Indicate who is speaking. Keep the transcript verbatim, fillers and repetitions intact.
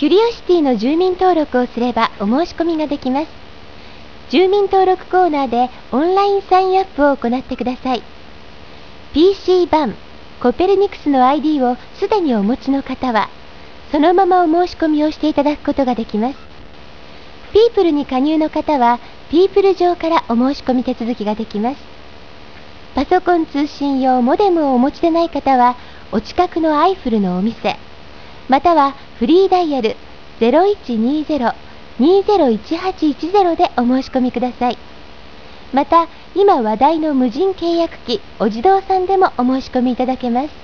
Speaker 1: キュリオシティの住民登録をすればお申し込みができます。住民登録コーナーでオンラインサインアップを行ってください。ピーシー 版コペルニクスの アイディー をすでにお持ちの方は、そのままお申し込みをしていただくことができます。ピープルに加入の方は、ピープル上からお申し込み手続きができます。パソコン通信用モデムをお持ちでない方は、お近くのアイフルのお店、またはフリーダイヤル ゼロいちにーゼロ にーゼロいちはちいちゼロ でお申し込みください。また、今話題の無人契約機お自動さんでもお申し込みいただけます。